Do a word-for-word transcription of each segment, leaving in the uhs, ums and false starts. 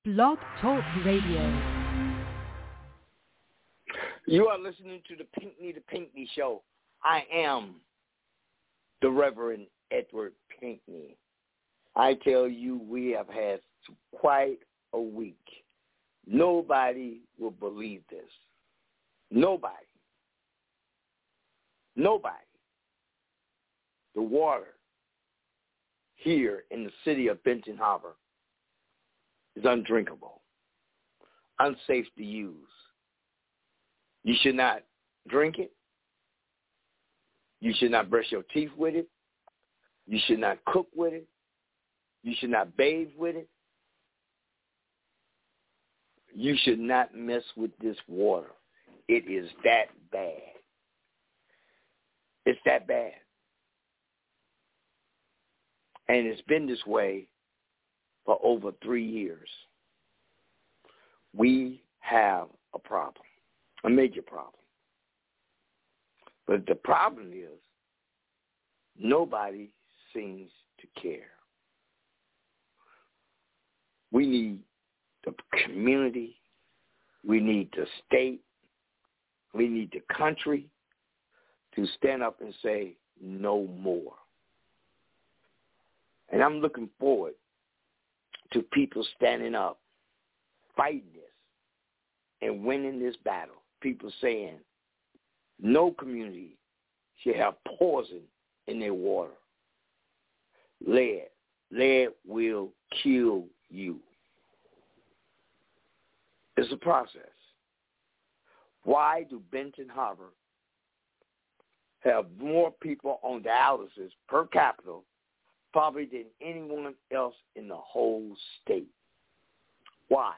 Blog Talk Radio. You are listening to the Pinkney the Pinkney Show. I am the Reverend Edward Pinkney. I tell you, we have had quite a week. Nobody will believe this. Nobody. Nobody. The water here in the city of Benton Harbor is undrinkable, unsafe to use. You should not drink it. You should not brush your teeth with it. You should not cook with it. You should not bathe with it. You should not mess with this water. It is that bad. It's that bad. And it's been this way for over three years. We have a problem, a major problem. But the problem is nobody seems to care. We need the community. We need the state. We need the country to stand up and say no more. And I'm looking forward to people standing up, fighting this, and winning this battle. People saying no community should have poison in their water. Lead. Lead will kill you. It's a process. Why do Benton Harbor have more people on dialysis per capita probably than anyone else in the whole state? Why?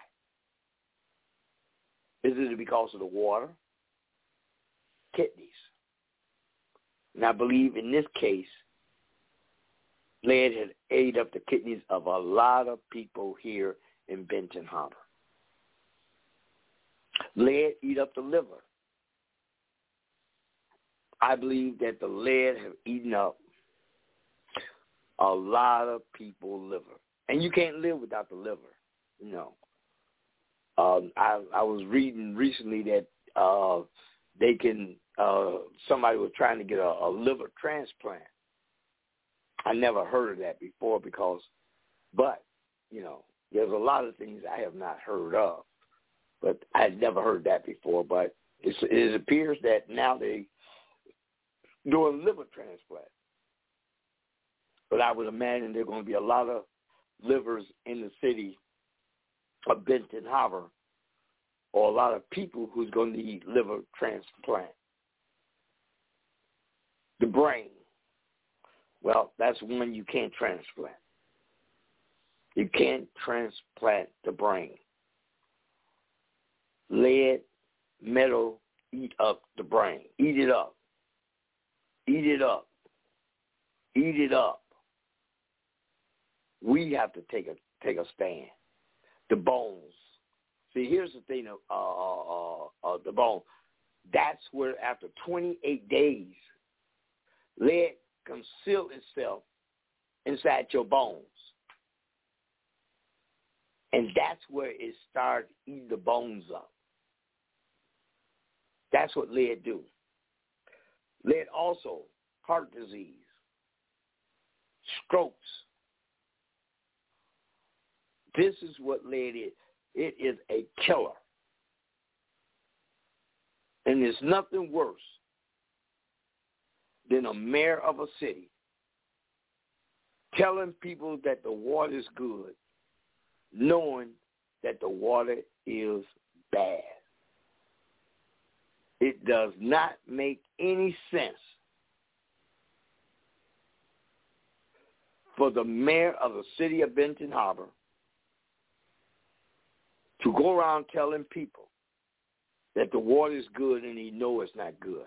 Is it because of the water? Kidneys. And I believe in this case, lead has ate up the kidneys of a lot of people here in Benton Harbor. Lead eat up the liver. I believe that the lead have eaten up a lot of people's liver. And you can't live without the liver, you know. Um, I, I was reading recently that uh, they can, uh, somebody was trying to get a, a liver transplant. I never heard of that before because, but, you know, there's a lot of things I have not heard of. But I had never heard that before. But it's, it appears that now they do a liver transplant. But I would imagine there are going to be a lot of livers in the city of Benton Harbor, or a lot of people who's going to need liver transplant. The brain, well, that's one you can't transplant. You can't transplant the brain. Lead, metal, eat up the brain. Eat it up. Eat it up. Eat it up. We have to take a take a stand. The bones. See, here's the thing, uh, uh, uh, the bone. That's where after twenty-eight days, lead conceal itself inside your bones. And that's where it starts eating the bones up. That's what lead do. Lead also, heart disease, strokes. This is what lead is. It is a killer. And there's nothing worse than a mayor of a city telling people that the water is good, knowing that the water is bad. It does not make any sense for the mayor of the city of Benton Harbor to go around telling people that the water is good and he knows it's not good.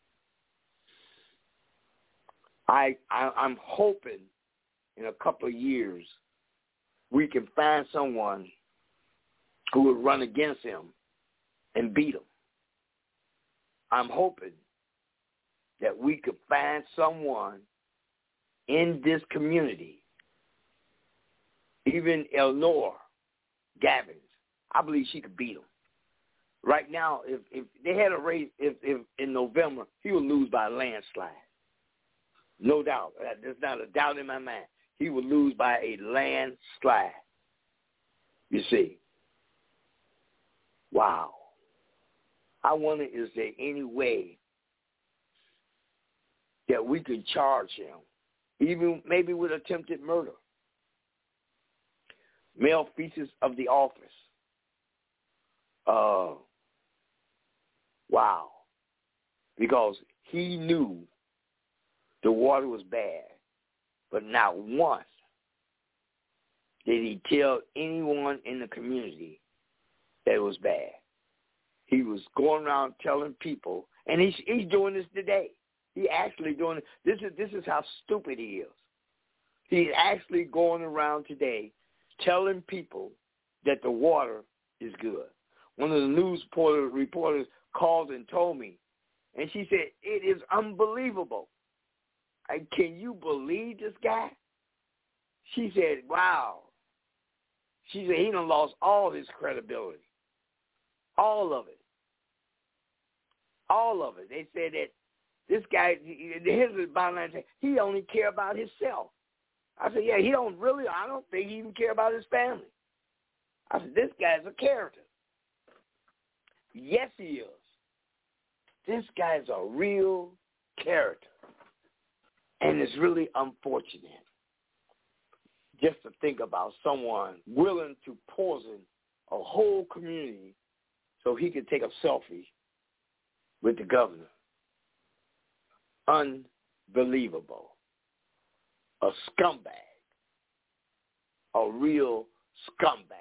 I, I, I'm hoping in a couple of years we can find someone who would run against him and beat him. I'm hoping that we could find someone in this community, even Eleanor, Gabbins. I believe she could beat him. Right now, if, if they had a race if, if in November, he would lose by a landslide. No doubt. There's not a doubt in my mind. He would lose by a landslide. You see. Wow. I wonder, is there any way that we could charge him, even maybe with attempted murder, malfeasance of the office? Uh, wow. Because he knew the water was bad, but not once did he tell anyone in the community that it was bad. He was going around telling people, and he's, he's doing this today. He actually doing it. This is, this is how stupid he is. He's actually going around today telling people that the water is good. One of the news reporter, reporters called and told me, and she said, it is unbelievable. I, can you believe this guy? She said, wow. She said he done lost all his credibility. All of it. All of it. They said that this guy, here's the bottom line, he only care about himself. I said, yeah, he don't really, I don't think he even care about his family. I said, this guy's a character. Yes, he is. This guy's a real character. And it's really unfortunate just to think about someone willing to poison a whole community so he could take a selfie with the governor. Unbelievable. A scumbag. A real scumbag.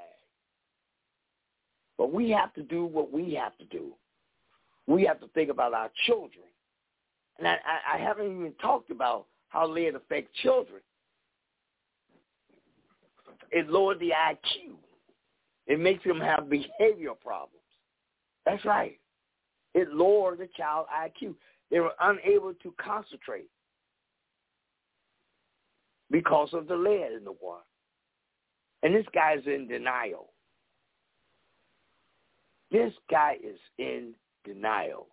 But we have to do what we have to do. We have to think about our children. And I, I, I haven't even talked about how lead affects children. It lowers the I Q. It makes them have behavioral problems. That's right. It lowers the child I Q. They were unable to concentrate because of the lead in the water. And this guy's in denial. This guy is in denial.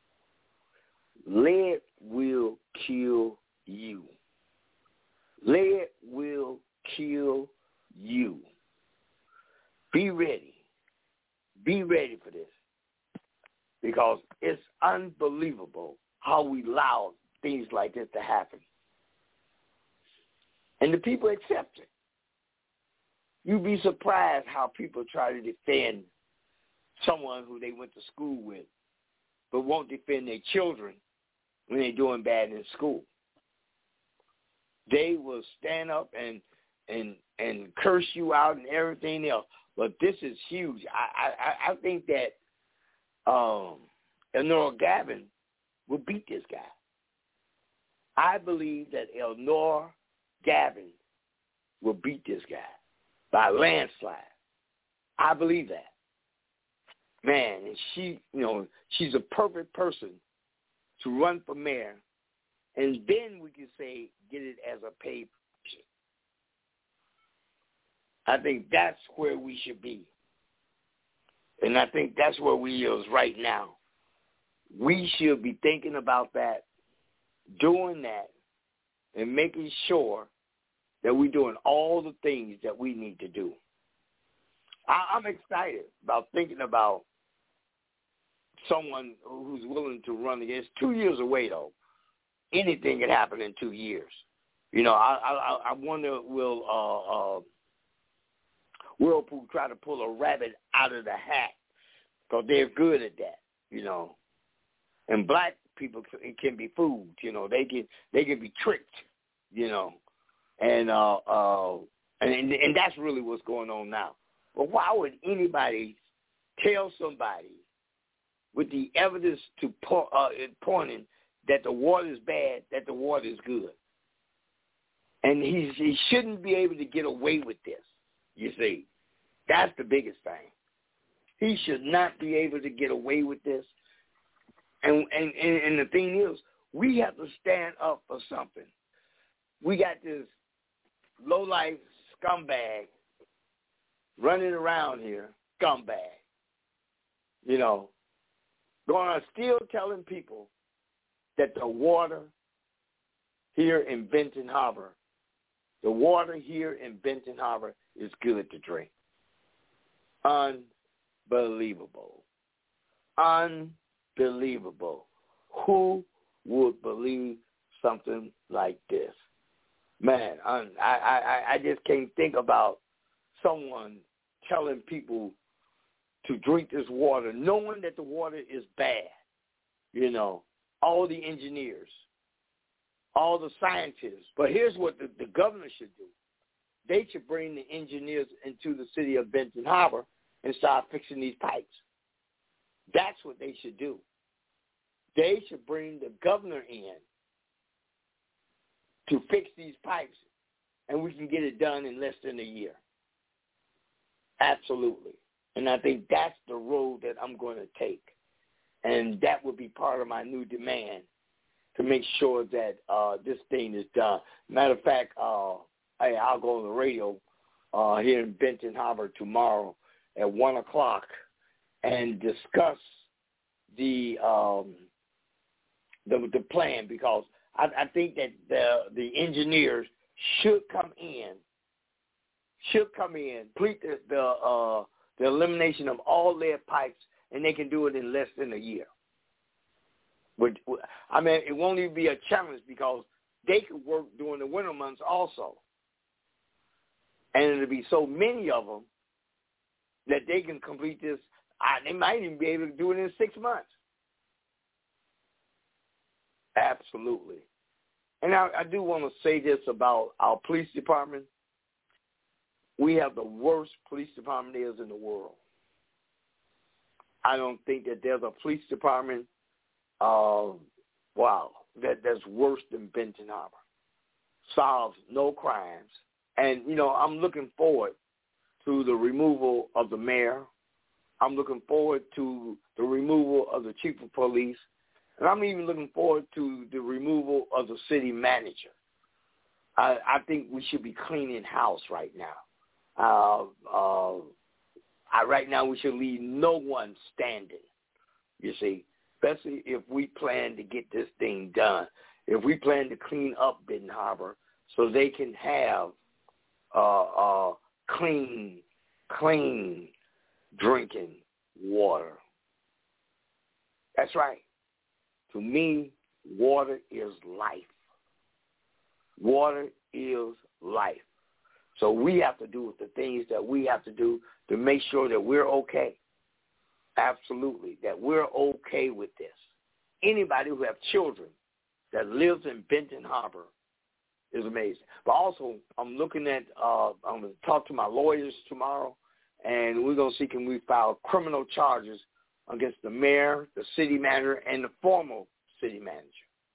Lead will kill you. Lead will kill you. Be ready. Be ready for this. Because it's unbelievable how we allow things like this to happen. And the people accept it. You'd be surprised how people try to defend someone who they went to school with, but won't defend their children when they're doing bad in school. They will stand up and and and curse you out and everything else. But this is huge. I I, I think that um, Elnora Gavin will beat this guy. I believe that Elnora Gavin will beat this guy by a landslide. I believe that. Man, and she, you know, she's a perfect person to run for mayor, and then we can say get it as a paid position. I think that's where we should be. And I think that's where we is right now. We should be thinking about that, doing that, and making sure that we're doing all the things that we need to do. I, I'm excited about thinking about someone who's willing to run against. Two years away, though. Anything can happen in two years. You know, I I, I wonder will uh, uh, Whirlpool try to pull a rabbit out of the hat, because they're good at that, you know. And black people can be fooled, you know. They can they can be tricked, you know. And uh, uh, and and that's really what's going on now. But why would anybody tell somebody with the evidence to po- uh, pointing that the water is bad, that the water is good? And he he shouldn't be able to get away with this. You see, that's the biggest thing. He should not be able to get away with this. And and and, and the thing is, we have to stand up for something. We got this low-life scumbag running around here, scumbag. You know, going on still telling people that the water here in Benton Harbor, the water here in Benton Harbor is good to drink. Unbelievable. Unbelievable. Who would believe something like this? Man, I, I, I just can't think about someone telling people to drink this water, knowing that the water is bad. You know, all the engineers, all the scientists. But here's what the, the governor should do. They should bring the engineers into the city of Benton Harbor and start fixing these pipes. That's what they should do. They should bring the governor in to fix these pipes, and we can get it done in less than a year. Absolutely. And I think that's the road that I'm going to take. And that would be part of my new demand to make sure that uh, this thing is done. Matter of fact, uh, hey, I'll go on the radio uh, here in Benton Harbor tomorrow at one o'clock and discuss the um, the, the plan, because I, I think that the the engineers should come in, should come in, complete the the, uh, the elimination of all lead pipes, and they can do it in less than a year. But, I mean, it won't even be a challenge because they could work during the winter months also. And it'll be so many of them that they can complete this. I, they might even be able to do it in six months. Absolutely. And I, I do want to say this about our police department. We have the worst police department there is in the world. I don't think that there's a police department, uh, wow, that, that's worse than Benton Harbor. Solves no crimes. And, you know, I'm looking forward to the removal of the mayor. I'm looking forward to the removal of the chief of police. And I'm even looking forward to the removal of the city manager. I, I think we should be cleaning house right now. Uh, uh, I, right now we should leave no one standing, you see, especially if we plan to get this thing done. If we plan to clean up Benton Harbor so they can have uh, uh, clean, clean drinking water. That's right. To me, water is life. Water is life. So we have to do the things that we have to do to make sure that we're okay. Absolutely, that we're okay with this. Anybody who have children that lives in Benton Harbor is amazing. But also, I'm looking at, uh, I'm going to talk to my lawyers tomorrow, and we're going to see can we file criminal charges against the mayor, the city manager, and the former city manager.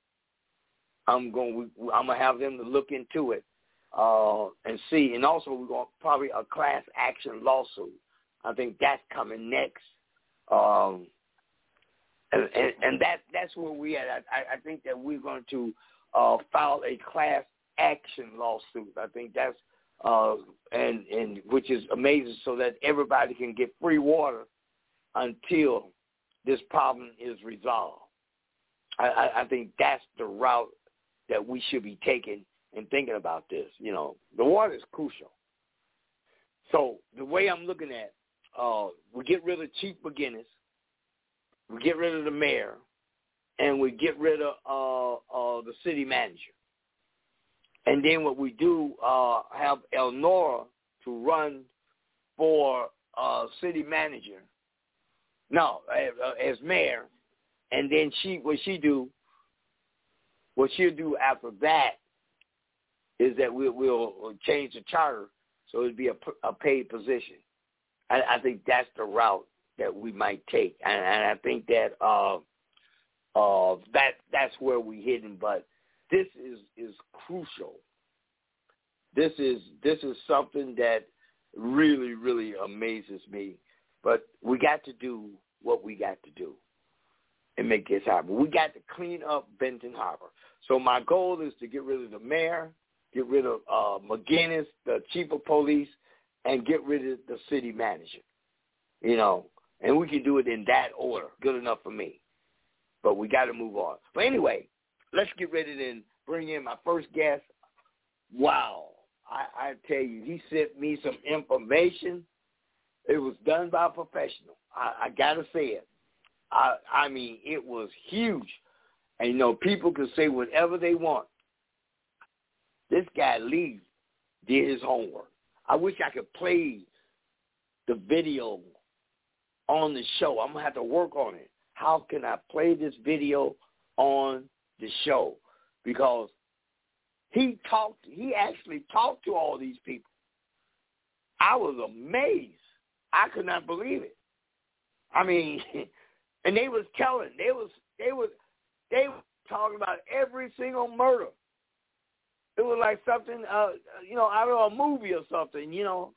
I'm going. I'm going to have them to look into it uh, and see. And also, we're going to probably a class action lawsuit. I think that's coming next. Um, and, and, and that that's where we at. I, I think that we're going to uh, file a class action lawsuit. I think that's uh, and and which is amazing, so that everybody can get free water until this problem is resolved. I, I, I think that's the route that we should be taking in thinking about this. You know, the water is crucial. So the way I'm looking at, uh, we get rid of Chief McGinnis, we get rid of the mayor, and we get rid of uh, uh, the city manager. And then what we do, uh, have Elnora to run for uh, city manager. No, as mayor, and then she what she do, what she'll do after that is that we'll, we'll change the charter so it'll be a, a paid position. I, I think that's the route that we might take, and, and I think that uh, uh, that that's where we're heading. But this is is crucial. This is this is something that really really amazes me. But we got to do what we got to do and make this happen. We got to clean up Benton Harbor. So my goal is to get rid of the mayor, get rid of uh, McGinnis, the chief of police, and get rid of the city manager. You know, and we can do it in that order. Good enough for me. But we got to move on. But anyway, let's get ready to bring in my first guest. Wow. I, I tell you, he sent me some information. It was done by a professional. I, I got to say it. I, I mean, it was huge. And, you know, people can say whatever they want. This guy, Lee, did his homework. I wish I could play the video on the show. I'm going to have to work on it. How can I play this video on the show? Because he talked, he actually talked to all these people. I was amazed. I could not believe it. I mean, and they was telling, they was, they was, they were talking about every single murder. It was like something, uh, you know, out of a movie or something, you know.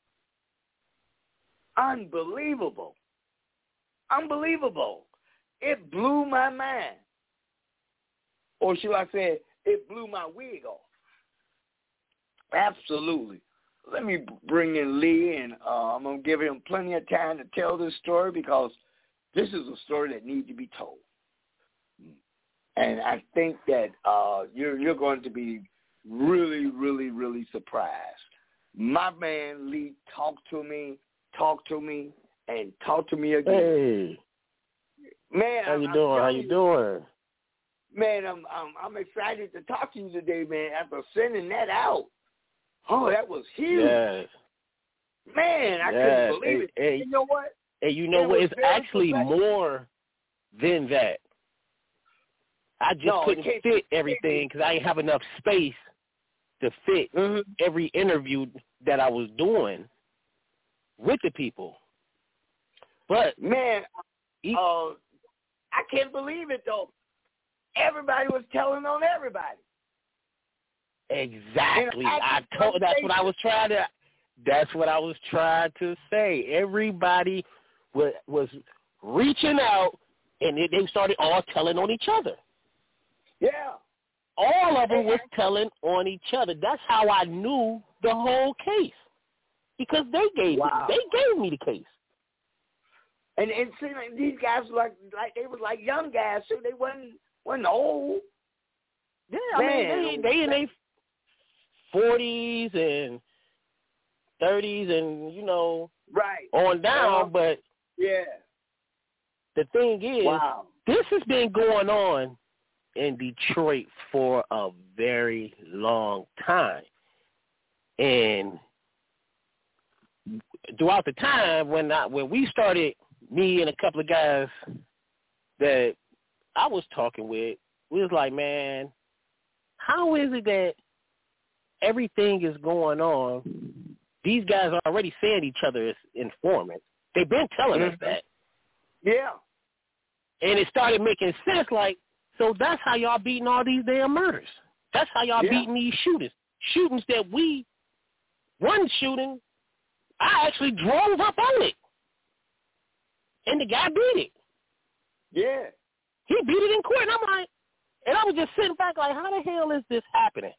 Unbelievable. Unbelievable. It blew my mind. Or should I say, it blew my wig off. Absolutely. Let me bring in Lee, and uh, I'm going to give him plenty of time to tell this story because this is a story that needs to be told. And I think that uh, you're, you're going to be really, really, really surprised. My man Lee talked to me, talked to me, and talked to me again. Hey. Man, how you I'm, doing? I'm How you doing? Man, I'm, I'm I'm excited to talk to you today, man. After sending that out, oh, that was huge. Yes. Man, I yes. couldn't believe hey, it. Hey, you know what? Hey, you know it what? It's actually professional. more than that. I just no, couldn't fit everything because I didn't have enough space to fit mm-hmm. every interview that I was doing with the people. But man, he, uh, I can't believe it though. Everybody was telling on everybody. Exactly. I told. That's what I was trying to. That's what I was trying to say. Everybody was was reaching out, and they, they started all telling on each other. Yeah. All of them was telling on each other. That's how I knew the whole case, because they gave wow. me, they gave me the case. And and see, like, these guys were like like they was like young guys, so they wasn't wasn't old. Yeah, I Man. mean they they in their forties and thirties and you know right on down. uh-huh. But yeah, the thing is, wow. this has been going on in Detroit for a very long time, and throughout the time when I, when we started, me and a couple of guys that I was talking with, we was like, man, how is it that everything is going on? These guys are already saying each other as informants. They've been telling mm-hmm. us that. Yeah. And it started making sense, like, so that's how y'all beating all these damn murders. That's how y'all yeah. beating these shooters. Shootings that we, one shooting, I actually drove up on it. And the guy beat it. Yeah. He beat it in court. And I'm like, and I was just sitting back like, how the hell is this happening?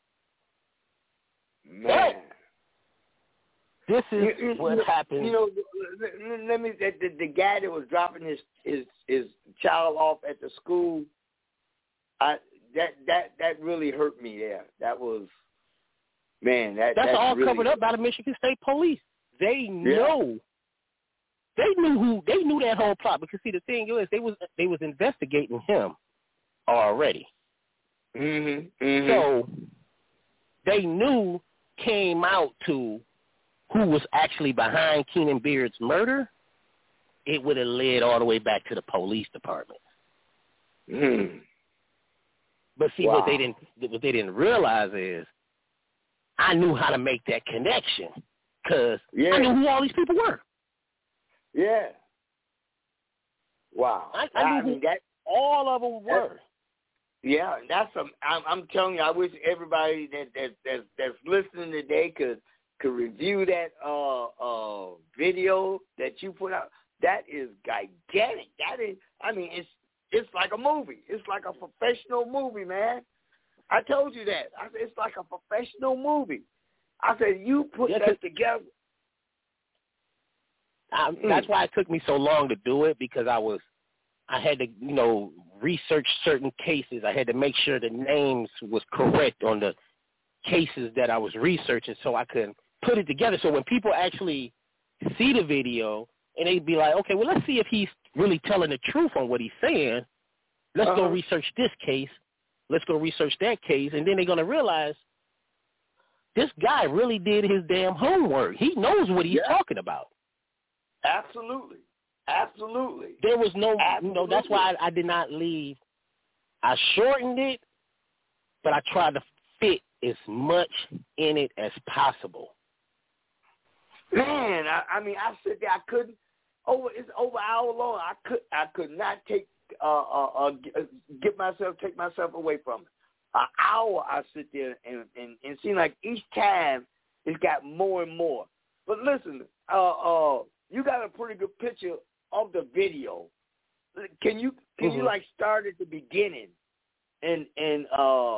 Man. But this is you, what you, happens. You know, let me, the, the, the guy that was dropping his, his, his child off at the school, I, that, that, that really hurt me there. That was, man, that, That's that all really covered up by the Michigan State Police. They know. They knew who. They knew that whole plot. Because see, the thing is, they was they was investigating him already. Mm-hmm. Mm-hmm. So they knew came out to who was actually behind Keenan Beard's murder. It would have led all the way back to the police department. Mm. But see, wow. what they didn't what they didn't realize is, I knew how to make that connection because yeah. I knew who all these people were. Yeah. Wow. I, I knew I mean, who that, all of them were. Yeah, that's a, I'm, I'm telling you, I wish everybody that, that, that that's listening today could could review that uh, uh, video that you put out. That is gigantic. That is, I mean, it's it's like a movie. It's like a professional movie, man. I told you that. I said it's like a professional movie. I said you put yeah, that together. I, Mm. That's why it took me so long to do it, because I was, I had to, you know, research certain cases. I had to make sure the names was correct on the cases that I was researching, so I could put it together. So when people actually see the video and they'd be like, okay, well, let's see if he's really telling the truth on what he's saying. Let's Uh-huh. go research this case. Let's go research that case. And then they're going to realize this guy really did his damn homework. He knows what he's Yeah. talking about. Absolutely. Absolutely. There was no, Absolutely. you know, that's why I, I did not leave. I shortened it, but I tried to fit as much in it as possible. Man, I, I mean, I sit there. I couldn't. Over it's over an hour long. I could. I could not take. Uh, uh, uh, get myself, take myself away from it. An hour. I sit there and and and seem like each time it's got more and more. But listen, uh, uh, you got a pretty good picture of the video. Can you can Mm-hmm. you like start at the beginning and and uh,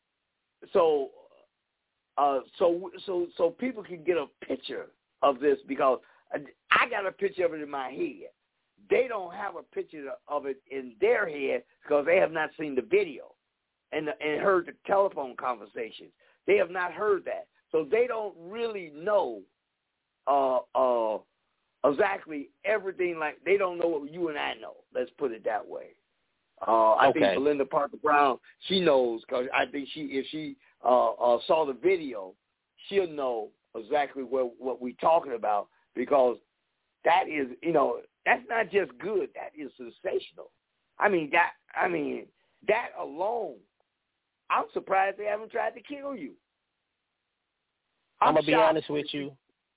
so uh, so so so people can get a picture of this, because I got a picture of it in my head. They don't have a picture of it in their head because they have not seen the video and and heard the telephone conversations. They have not heard that, so they don't really know uh, uh, exactly everything. Like, they don't know what you and I know. Let's put it that way. Uh, I Okay. think Belinda Parker Brown, she knows, because I think she if she uh, uh, saw the video, she'll know exactly what what we're talking about, because that is, you know, that's not just good. That is sensational. I mean, that, I mean, that alone, I'm surprised they haven't tried to kill you. I'm, I'm going to be shocked. honest with you.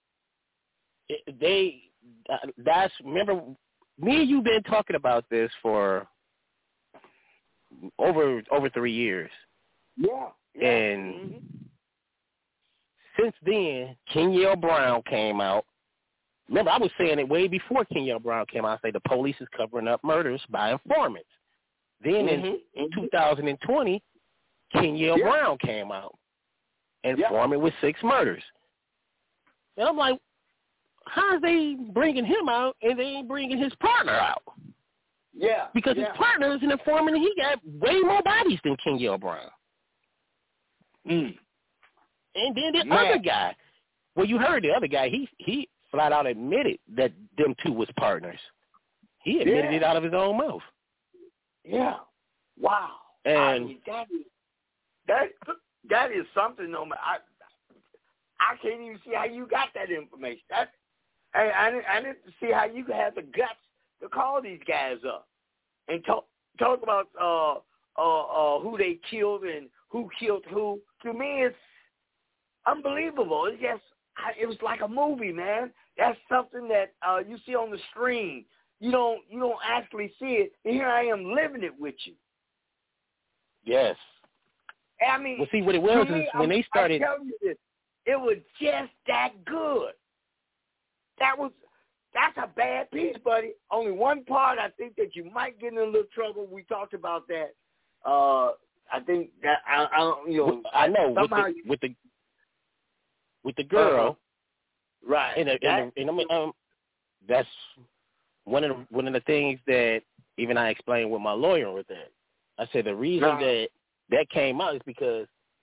It, they, that's, remember, me and you been talking about this for over over three years. Yeah. yeah. And mm-hmm. since then, Kenyell Brown came out. Remember, I was saying it way before Kenyell Brown came out. I say the police is covering up murders by informants. Then Mm-hmm. in Mm-hmm. two thousand twenty, Kenyell Yeah. Brown came out, Yeah. informant with six murders. And I'm like, how are they bringing him out and they ain't bringing his partner out? Yeah. Because yeah. his partner is an informant and he got way more bodies than Kenyell Brown. Mm. And then the Man. other guy, well, you heard the other guy, he he flat out admitted that them two was partners. He admitted Yeah. it out of his own mouth. Yeah. Wow. I And mean, that is that that is something. No, I I can't even see how you got that information. That I I didn't, I didn't see how you could have the guts to call these guys up and talk talk about uh uh uh who they killed and who killed who. To me, it's unbelievable. It's just it was like a movie, man. That's something that uh, you see on the screen. You don't you don't actually see it. And here I am living it with you. yes. I mean, Well, see, what it was to me, is when I'm, they started. I'm telling you this, it was just that good. That was that's a bad piece, buddy. Only one part I think that you might get in a little trouble. We talked about that. Uh, I think that I, I don't, you know, I know with somehow the, you, with the with the girl. uh-huh. Right. And, the, and, the, and I mean, um, that's one of the, one of the things that even I explained with my lawyer with that. I said the reason Uh-huh. that that came out is because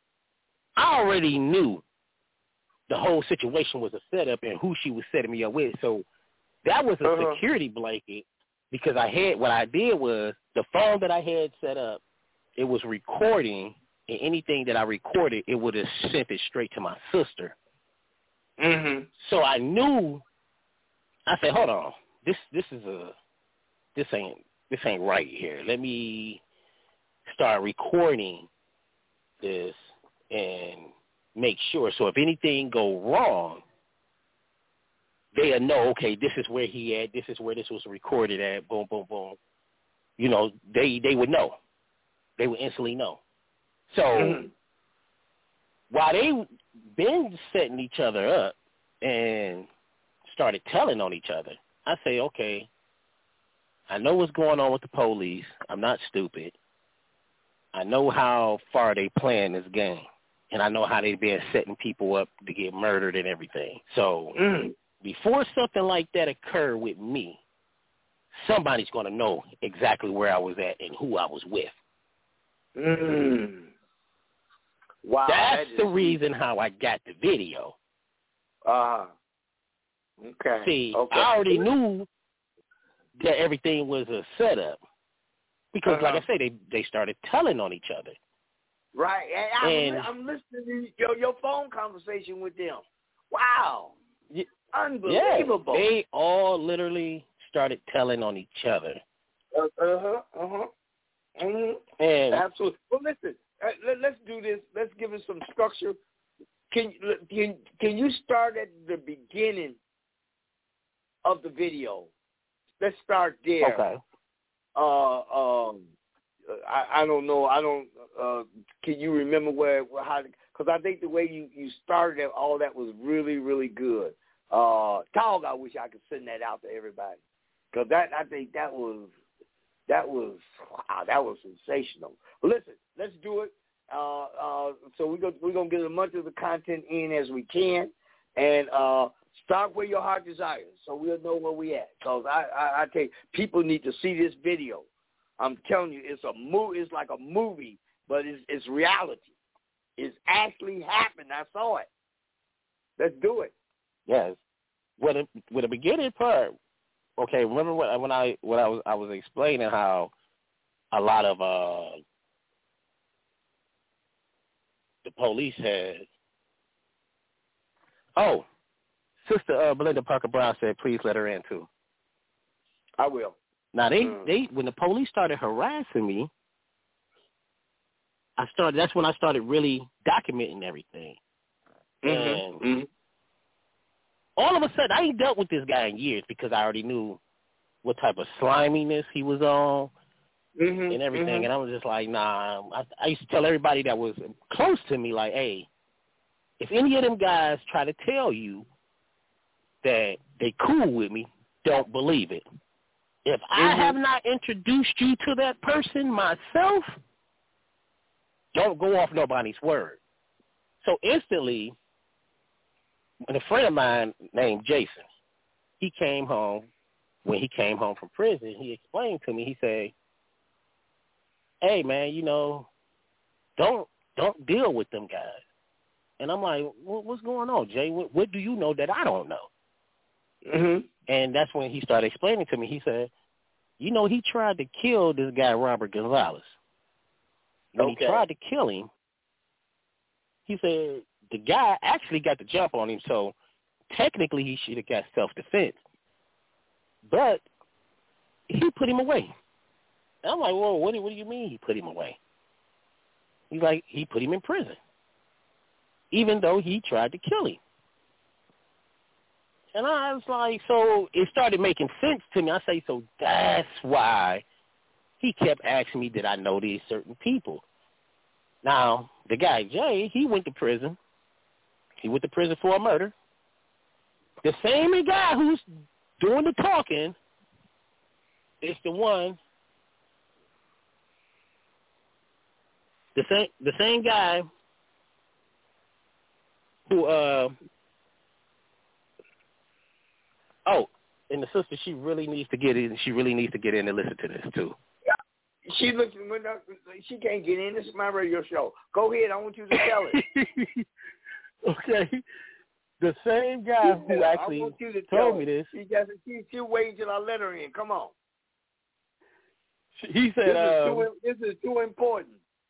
I already knew the whole situation was a setup and who she was setting me up with. So that was a Uh-huh. security blanket, because I had, what I did was the phone that I had set up, it was recording, and anything that I recorded, it would have sent it straight to my sister. Mm-hmm. So I knew, I said, hold on, this this is a, this ain't, this ain't right here. Let me start recording this and make sure. So if anything go wrong, they'll know, okay, this is where he at, this is where this was recorded at, boom, boom, boom. You know, they, they would know. They would instantly know. So Mm-hmm. while they been setting each other up and started telling on each other, I say, okay, I know what's going on with the police. I'm not stupid. I know how far they playing this game, and I know how they been setting people up to get murdered and everything. So Mm-hmm. before something like that occurred with me, somebody's going to know exactly where I was at and who I was with. Mm. Wow. That's that the reason how I got the video. Uh, okay. See, okay. I already knew that everything was a setup because, uh-huh. like I say, they, they started telling on each other. Right. And, and I'm, I'm listening to your, your phone conversation with them. Wow. Y- Unbelievable. Yeah, they all literally started telling on each other. Uh huh. Uh huh. Mm-hmm. And absolutely. Well, listen. Uh, let, let's do this. Let's give it some structure. Can can can you start at the beginning of the video? Let's start there. Okay. Uh, um, I, I don't know. I don't. Uh, can you remember where how? Because I think the way you you started it, all that was really really good. Uh, dog, I wish I could send that out to everybody because that I think that was that was wow, that was sensational. But listen, let's do it. Uh, uh, so we're gonna we're gonna get as much of the content in as we can, and uh, start where your heart desires, so we'll know where we at. Because I, I I tell you, people need to see this video. I'm telling you, it's a mo- It's like a movie, but it's it's reality. It's actually happened. I saw it. Let's do it. Yes. With the with the beginning part, okay. Remember when when I when I was I was explaining how a lot of uh the police had. Oh, Sister uh, Belinda Parker Brown said, "Please let her in too." I will. Now they mm. they when the police started harassing me, I started. That's when I started really documenting everything. Mm-hmm. And mm-hmm. all of a sudden, I ain't dealt with this guy in years because I already knew what type of sliminess he was on mm-hmm. and everything. Mm-hmm. And I was just like, nah. I, I used to tell everybody that was close to me, like, hey, if any of them guys try to tell you that they cool with me, don't believe it. If I mm-hmm. have not introduced you to that person myself, don't go off nobody's word. So instantly, when a friend of mine named Jason, he came home, when he came home from prison, he explained to me, he said, hey, man, you know, don't don't deal with them guys. And I'm like, what's going on, Jay? What, what do you know that I don't know? Mm-hmm. And that's when he started explaining to me. He said, you know, he tried to kill this guy, Robert Gonzalez. When okay. he tried to kill him, he said the guy actually got the jump on him, so technically he should have got self-defense. But he put him away. And I'm like, whoa, what do, what do you mean he put him away? He's like, he put him in prison, even though he tried to kill him. And I was like, so it started making sense to me. I say, so that's why he kept asking me, did I know these certain people? Now, the guy, Jay, he went to prison. He went to prison for a murder. The same guy who's doing the talking is the one, the same, the same guy who, uh, oh, and the sister, she really needs to get in. She really needs to get in and listen to this too. She looks. She can't get in. This is my radio show. Go ahead. I want you to tell it. Okay. The same guy yeah, who actually to told me this. She just she, she waiting till I let her in. Come on. He said, this is, um, too, this is too important.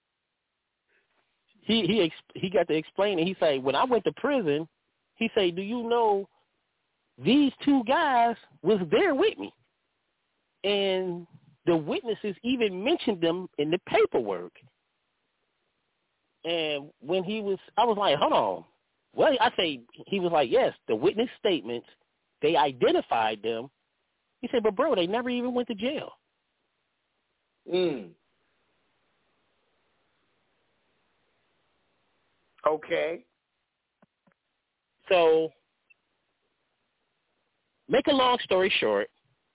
He he ex, he got to explain it. He said, when I went to prison, he said, do you know these two guys was there with me? And the witnesses even mentioned them in the paperwork. And when he was, I was like, hold on. Well, I say, he was like, yes, the witness statements, they identified them. He said, but bro, they never even went to jail. Mm. Okay. So, make a long story short,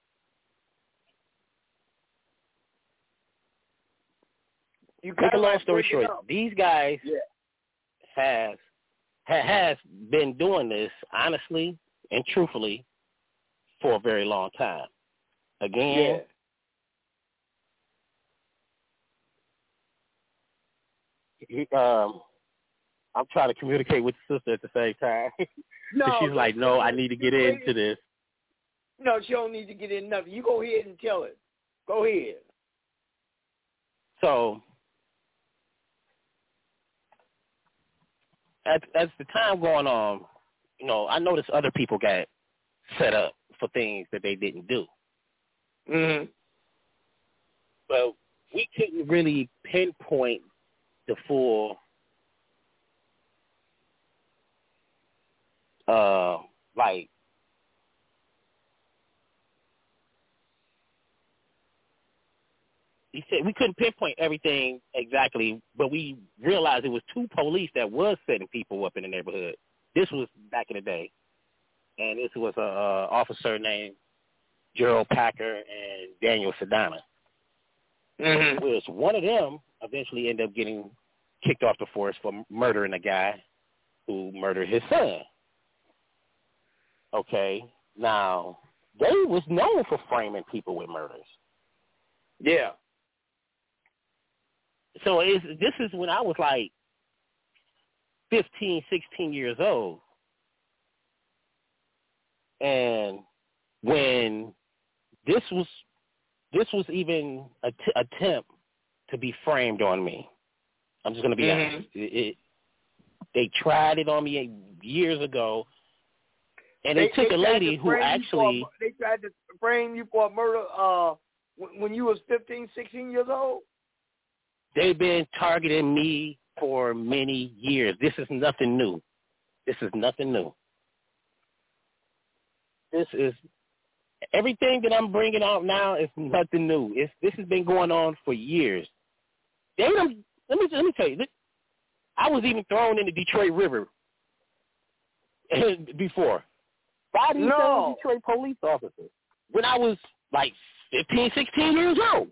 You make a long like story short, these guys yeah. have ha, has been doing this, honestly, and truthfully for a very long time. Again, yeah. he, um, I'm trying to communicate with the sister at the same time. No, she's like, no, I need to get into this. No, she don't need to get in nothing. You go ahead and tell it. Go ahead. So, as, as the time going on, you know, I noticed other people got set up for things that they didn't do. Mm-hmm. But we couldn't really pinpoint the full uh, like, he said we couldn't pinpoint everything exactly, but we realized it was two police that was setting people up in the neighborhood. This was back in the day, and this was a, a officer named Gerald Packer and Daniel Sedana. Mm-hmm. Whereas one of them eventually ended up getting kicked off the force for murdering a guy who murdered his son. Okay, now they was known for framing people with murders. Yeah. So it's, this is when I was like fifteen, sixteen years old. And when this was this was even a t- attempt to be framed on me. I'm just going to be mm-hmm. honest. It, it, they tried it on me years ago. And they, it took they a lady who actually... A, they tried to frame you for a murder uh, when you was fifteen, sixteen years old? They've been targeting me for many years. This is nothing new. This is nothing new. This is... Everything that I'm bringing out now is nothing new. It's, this has been going on for years. They don't, let me let me tell you, this, I was even thrown in the Detroit River before. By these no. Detroit police officers when I was like fifteen, sixteen years old.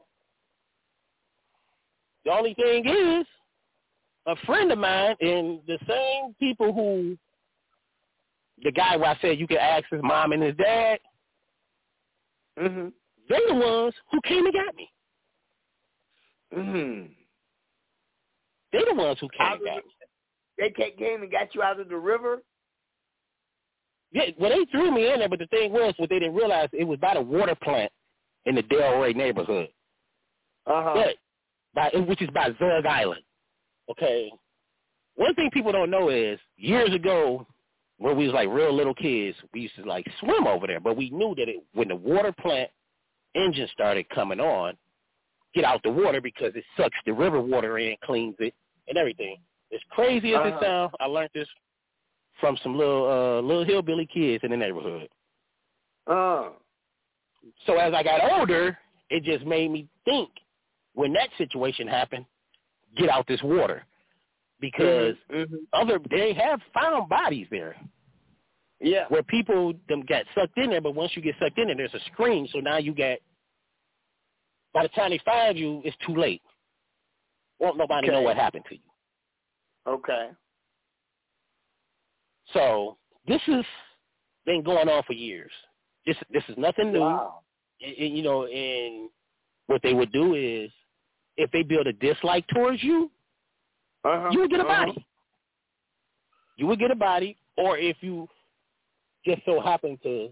The only thing is, a friend of mine and the same people who, the guy where I said you could ask his mom and his dad, mm-hmm. they're the ones who came and got me. Mm-hmm. They're the ones who came out and got me. They came and got you out of the river? Yeah, well, they threw me in there, but the thing was, what they didn't realize, it was by the water plant in the Delray neighborhood. Uh-huh. But by, which is by Zug Island. Okay. One thing people don't know is, years ago, when we was like real little kids, we used to like swim over there. But we knew that it, when the water plant engine started coming on, get out the water because it sucks the river water in, cleans it, and everything. As crazy as uh-huh. it sounds, I learned this from some little uh, little hillbilly kids in the neighborhood. Oh. So as I got older, it just made me think, when that situation happened, get out this water. Because mm-hmm. other they have found bodies there. Yeah. Where people them got sucked in there, but once you get sucked in there, there's a screen. So now you got, by the time they find you, it's too late. Won't nobody okay. know what happened to you. Okay. So this has been going on for years. This this is nothing new. Wow. And, and, you know, and what they would do is, if they build a dislike towards you, uh-huh. you would get a uh-huh. body. You would get a body, or if you just so happen to,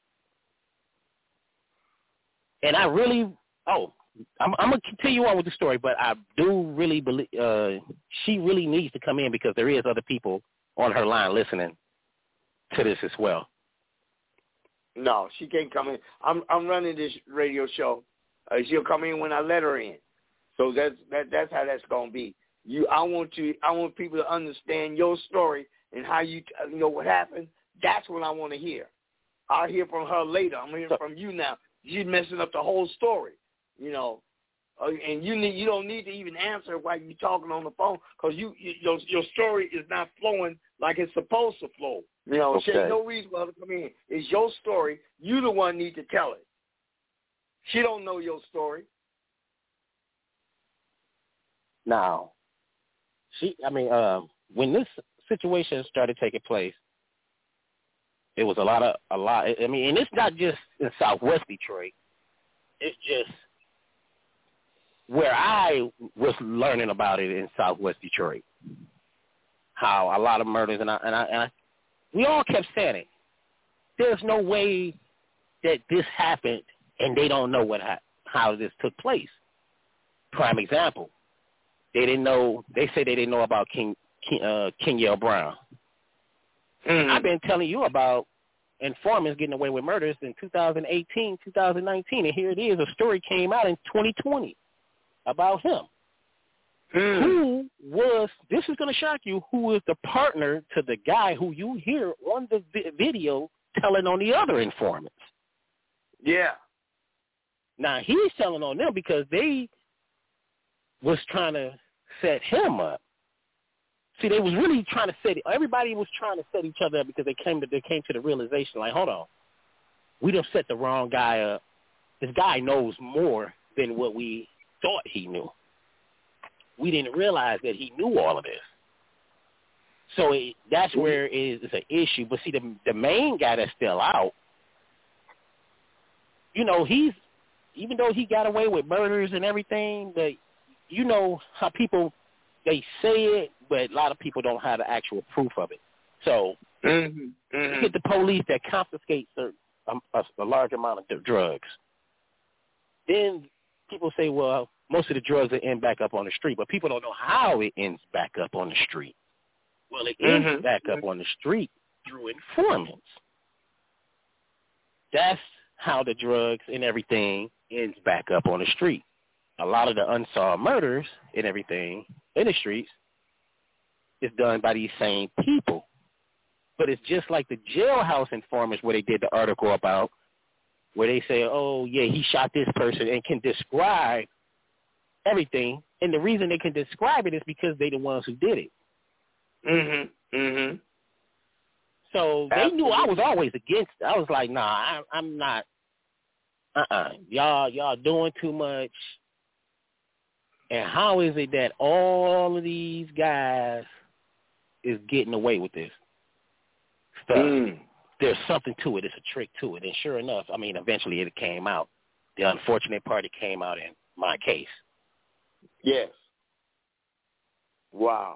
and I really, oh, I'm, I'm going to continue on with the story, but I do really believe, uh, she really needs to come in because there is other people on her line listening to this as well. No, she can't come in. I'm I'm running this radio show. Uh, she'll come in when I let her in. So that's that that's how that's gonna be. You, I want you, I want people to understand your story and how you, you know, what happened. That's what I want to hear. I'll hear from her later. I'm hearing from you now. You're messing up the whole story, you know. Uh, and you need, you don't need to even answer while you're talking on the phone because you, you, your your story is not flowing like it's supposed to flow. You know, okay. She ain't no reason for her to come in. It's your story. You the one need to tell it. She don't know your story. Now, she, I mean, uh, when this situation started taking place, It was a lot of a lot. I mean, and it's not just in Southwest Detroit. It's just where I was learning about it in Southwest Detroit. How a lot of murders, and I and I, and I we all kept saying it. There's no way that this happened and they don't know what how this took place. Prime example, they didn't know. They say they didn't know about King King, uh, Kenyatte Brown. Mm-hmm. I've been telling you about informants getting away with murders in two thousand eighteen, two thousand nineteen, and here it is. A story came out in twenty twenty about him. Mm. Who was, this is going to shock you, who was the partner to the guy who you hear on the vi- video telling on the other informants. Yeah. Now, he's telling on them because they was trying to set him up. See, they was really trying to set it. Everybody was trying to set each other up because they came to they came to the realization, like, hold on, we done set the wrong guy up. This guy knows more than what we thought he knew. We didn't realize that he knew all of this. So it, that's where it is, it's an issue. But see, the the main guy that's still out, you know, he's, even though he got away with murders and everything, but you know how people, they say it, but a lot of people don't have the actual proof of it. So mm-hmm. Mm-hmm. you get the police that confiscate a, a, a large amount of drugs. Then people say, well, most of the drugs are end back up on the street, but people don't know how it ends back up on the street. Well, it ends mm-hmm. back up on the street through informants. That's how the drugs and everything ends back up on the street. A lot of the unsolved murders and everything in the streets is done by these same people. But it's just like the jailhouse informants where they did the article about, where they say, oh, yeah, he shot this person and can describe everything. And the reason they can describe it is because they're the ones who did it. Mm-hmm. Mm-hmm. So they Absolutely. knew I was always against it. I was like, nah, I, I'm not. Uh-uh. Y'all, y'all doing too much. And how is it that all of these guys is getting away with this stuff? Mm. There's something to it. It's a trick to it. And sure enough, I mean, eventually it came out. The unfortunate part, it came out in my case. Yes. Wow.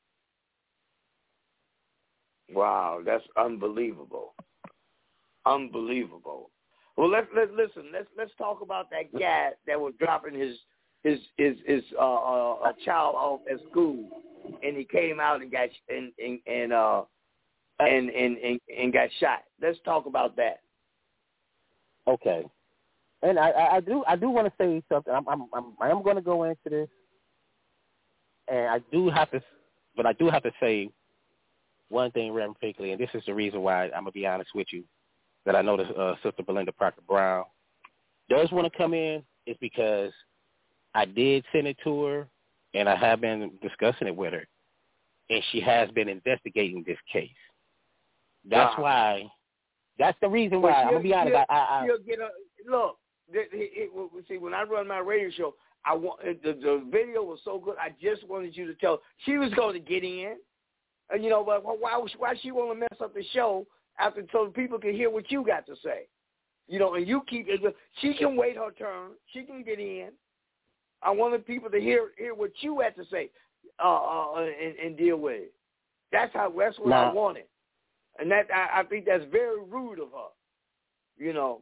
Wow, that's unbelievable. Unbelievable. Well, let's let's listen. Let's let's talk about that guy that was dropping his his his, his uh, uh, a child off at school, and he came out and got and and and uh and and and, and got shot. Let's talk about that. Okay. And I, I do I do want to say something. I'm I'm, I'm I am going to go into this, and I do have to, but I do have to say one thing, Reverend Pinkley, and this is the reason why I'm gonna be honest with you, that I know that uh, Sister Belinda Parker Brown does want to come in, is because I did send it to her, and I have been discussing it with her, and she has been investigating this case. That's wow. why. That's the reason why. I'm gonna be honest. I, I, I get a, look. It, it, it, see, when I run my radio show, I want the, the video was so good. I just wanted you to tell she was going to get in, and you know, but why why she want to mess up the show after so people can hear what you got to say, you know, and you keep it. She can wait her turn. She can get in. I wanted people to hear hear what you had to say, uh, uh and, and deal with it. That's how. That's what nah. I wanted, and that I, I think that's very rude of her, you know.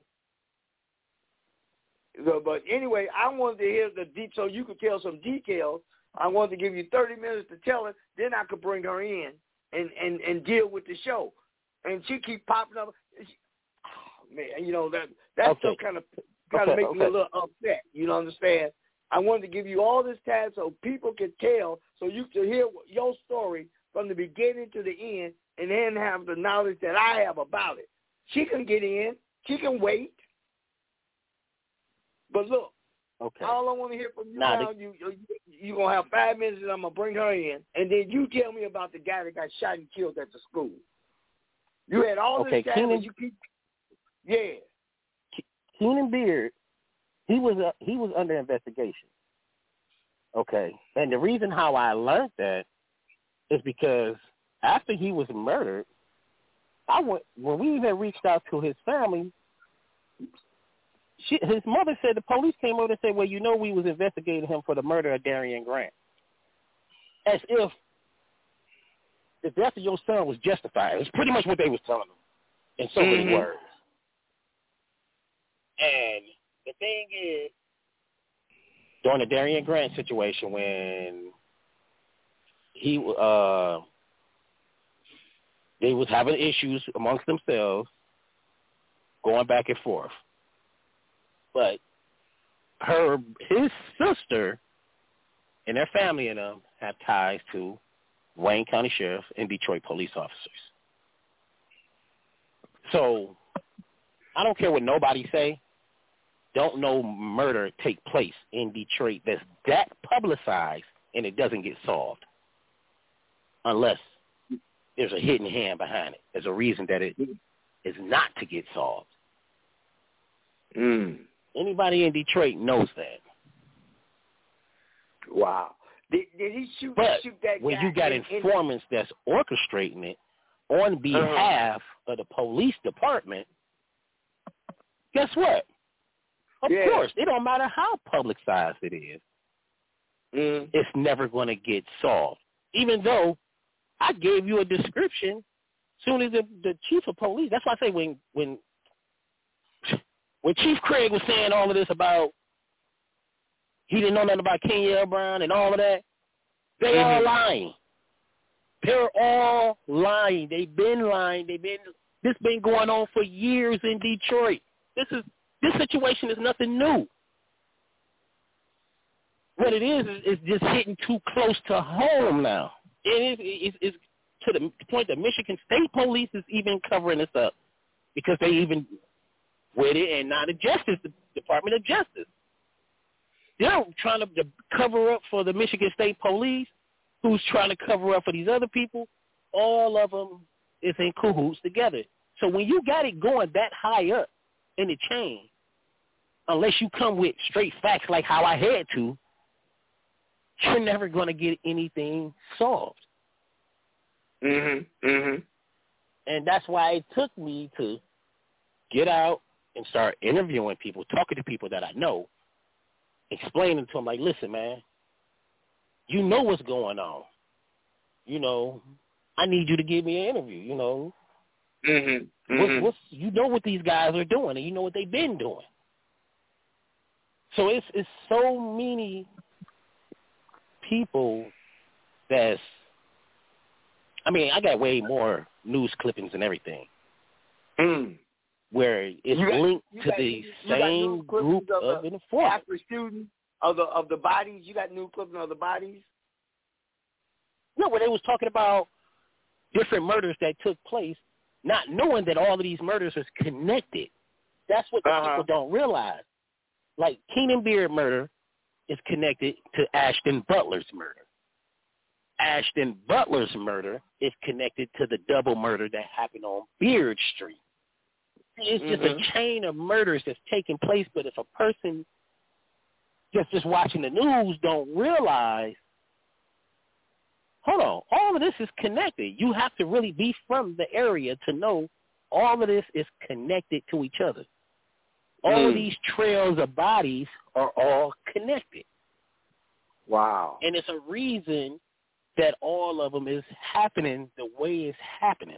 So, but anyway, I wanted to hear the deep, so you could tell some details. I wanted to give you thirty minutes to tell her, then I could bring her in and, and, and deal with the show. And she keep popping up. She, oh, man, you know, that that okay. stuff kind of kind of okay, make okay. me a little upset. You know, understand? I wanted to give you all this time so people can tell, so you can hear your story from the beginning to the end, and then have the knowledge that I have about it. She can get in. She can wait. But look, okay. all I want to hear from you nah, now, the, you, you, you're going to have five minutes and I'm going to bring her in, and then you tell me about the guy that got shot and killed at the school. You had all okay, this time Keenan, you keep, yeah. Keenan Beard, he was uh, he was under investigation. Okay, and the reason how I learned that is because after he was murdered, I went when we even reached out to his family. She, his mother said the police came over and said, "Well, you know, we was investigating him for the murder of Darian Grant," as if the death of your son was justified. It's pretty much what they was telling him in so mm-hmm. many words. And the thing is, during the Darian Grant situation, when he uh, they was having issues amongst themselves, going back and forth. But her, his sister, and their family and them have ties to Wayne County Sheriff and Detroit police officers. So I don't care what nobody say. Don't no murder take place in Detroit that's that publicized and it doesn't get solved unless there's a hidden hand behind it. There's a reason that it is not to get solved. Mm. Anybody in Detroit knows that. Wow. Did, did he shoot, but shoot that when guy you got in, informants in... that's orchestrating it on behalf uh-huh. of the police department, guess what? Of yeah. course, it don't matter how publicized it is. Mm. It's never going to get solved. Even though I gave you a description soon as the, the chief of police, that's why I say when when when Chief Craig was saying all of this about he didn't know nothing about Kenyelle Brown and all of that, they mm-hmm. all lying. They're all lying. They've been lying. They've been this been going on for years in Detroit. This is this situation is nothing new. What it is is, is just hitting too close to home now. It is it's, it's to the point that Michigan State Police is even covering this up because they even with it, and not the Justice the Department of Justice. They're trying to, to cover up for the Michigan State Police, who's trying to cover up for these other people. All of them is in cahoots together. So when you got it going that high up in the chain, unless you come with straight facts like how I had to, you're never going to get anything solved. Mhm. Mhm. And that's why it took me to get out and start interviewing people, talking to people that I know, explaining to them, like, listen, man, you know what's going on. You know, I need you to give me an interview, you know. Mhm. What, mm-hmm. what's, you know what these guys are doing, and you know what they've been doing. So it's it's so many people that's, I mean, I got way more news clippings and everything. Mm. Where it's got, linked to got, the you, you same group of, of informants. After students of the of the bodies, you got new clippings of the bodies? No, where they was talking about different murders that took place, not knowing that all of these murders is connected. That's what the uh-huh. people don't realize. Like Keenan Beard murder is connected to Ashton Butler's murder. Ashton Butler's murder is connected to the double murder that happened on Beard Street. It's just mm-hmm. a chain of murders that's taking place, but if a person just just watching the news don't realize, hold on, all of this is connected. You have to really be from the area to know all of this is connected to each other. All mm. of these trails of bodies are all connected. Wow. And it's a reason that all of them is happening the way it's happening.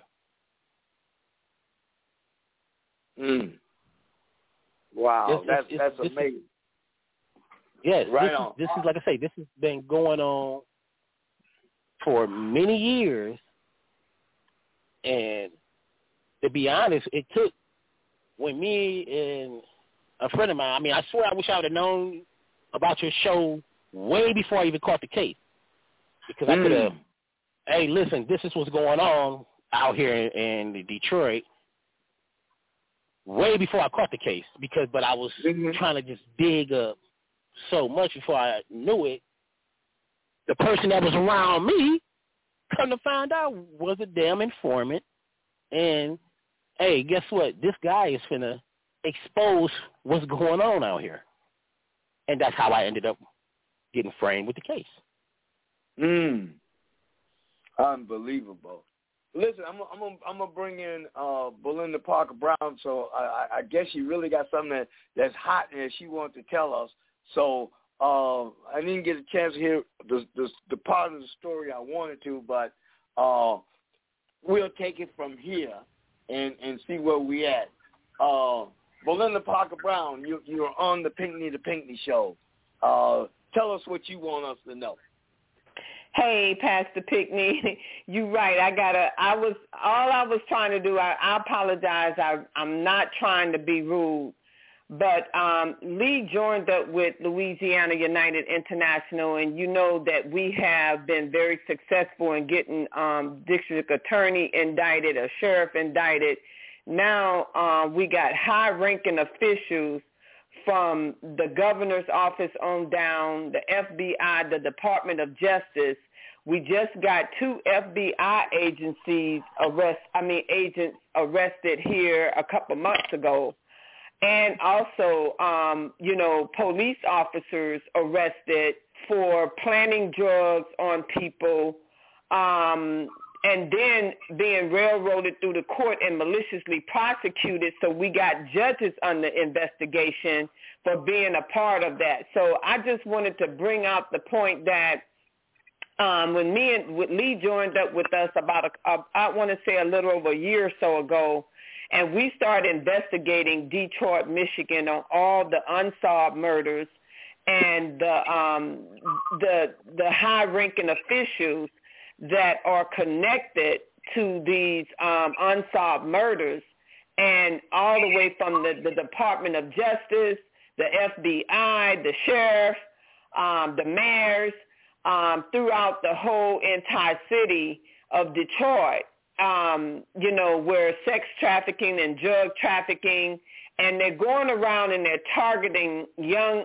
Mm. Wow, it's, that's it's, that's it's, amazing. Yes, right this, on. Is, this is, like I say, this has been going on for many years. And to be honest, it took, when me and a friend of mine, I mean, I swear I wish I would have known about your show way before I even caught the case. Because I mm. could have, hey, listen, this is what's going on out here in, in Detroit. Way before I caught the case, because but I was mm-hmm. trying to just dig up so much before I knew it. The person that was around me, come to find out, was a damn informant. And hey, guess what? This guy is finna expose what's going on out here, and that's how I ended up getting framed with the case. Mm. Unbelievable. listen, I'm I'm gonna, I'm gonna bring in uh, Belinda Parker Brown. So I, I guess she really got something that, that's hot and she wants to tell us. So uh, I didn't get a chance to hear the, the the part of the story I wanted to, but uh, we'll take it from here and, and see where we at. Uh, Belinda Parker Brown, you you're on the Pinckney the Pinckney show. Uh, tell us what you want us to know. Hey, Pastor Pinckney, you're right. I gotta. I was all I was trying to do. I, I apologize. I, I'm not trying to be rude, but um, Lee joined up with Louisiana United International, and you know that we have been very successful in getting um, district attorney indicted, a sheriff indicted. Now uh, we got high-ranking officials from the governor's office on down, the F B I, the Department of Justice. We just got two F B I agencies arrest, I mean agents arrested here a couple months ago, and also, um, you know, police officers arrested for planting drugs on people. Um, and then being railroaded through the court and maliciously prosecuted. So we got judges under investigation for being a part of that. So I just wanted to bring out the point that um, when me and with Lee joined up with us about, a, a, I want to say a little over a year or so ago, and we started investigating Detroit, Michigan on all the unsolved murders and the, um, the, the high-ranking officials that are connected to these um, unsolved murders, and all the way from the, the Department of Justice, the F B I, the sheriff, um, the mayors, um, throughout the whole entire city of Detroit, um, you know, where sex trafficking and drug trafficking, and they're going around and they're targeting young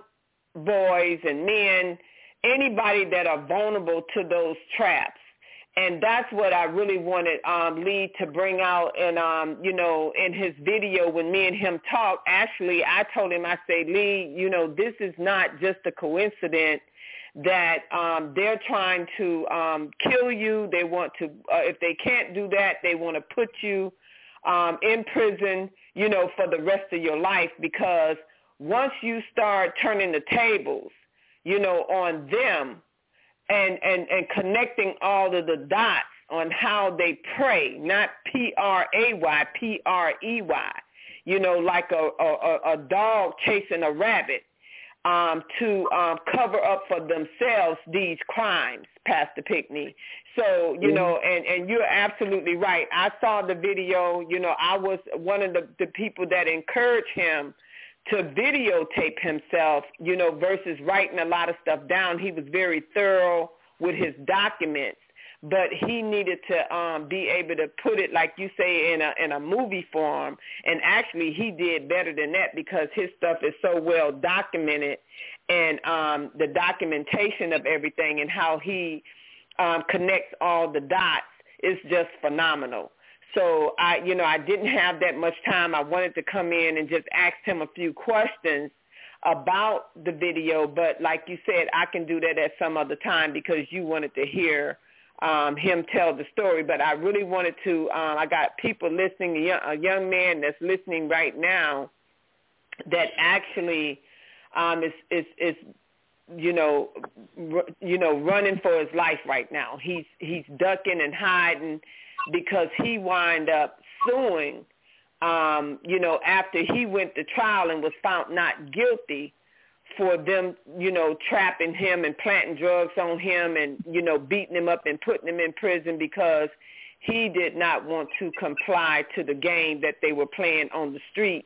boys and men, anybody that are vulnerable to those traps. And that's what I really wanted um, Lee to bring out. And, um, you know, in his video when me and him talked, actually I told him, I say, Lee, you know, this is not just a coincidence that um, they're trying to um, kill you. They want to, uh, if they can't do that, they want to put you um, in prison, you know, for the rest of your life, because once you start turning the tables, you know, on them, And, and, and connecting all of the dots on how they pray, not P R A Y, P R E Y, you know, like a, a, a dog chasing a rabbit um, to um, cover up for themselves these crimes, Pastor Pinckney. So, you know, and, and you're absolutely right. I saw the video. You know, I was one of the, the people that encouraged him to videotape himself, you know, versus writing a lot of stuff down. He was very thorough with his documents, but he needed to um, be able to put it, like you say, in a in a movie form. And actually, he did better than that because his stuff is so well documented, and um, the documentation of everything and how he um, connects all the dots is just phenomenal. So I, you know, I didn't have that much time. I wanted to come in and just ask him a few questions about the video, but like you said, I can do that at some other time because you wanted to hear um, him tell the story. But I really wanted to, um, I got people listening, a young, a young man that's listening right now that actually um, is, is, is, you know, r- you know, running for his life right now. He's, he's ducking and hiding because he wind up suing, um, you know, after he went to trial and was found not guilty for them, you know, trapping him and planting drugs on him and, you know, beating him up and putting him in prison because he did not want to comply to the game that they were playing on the streets.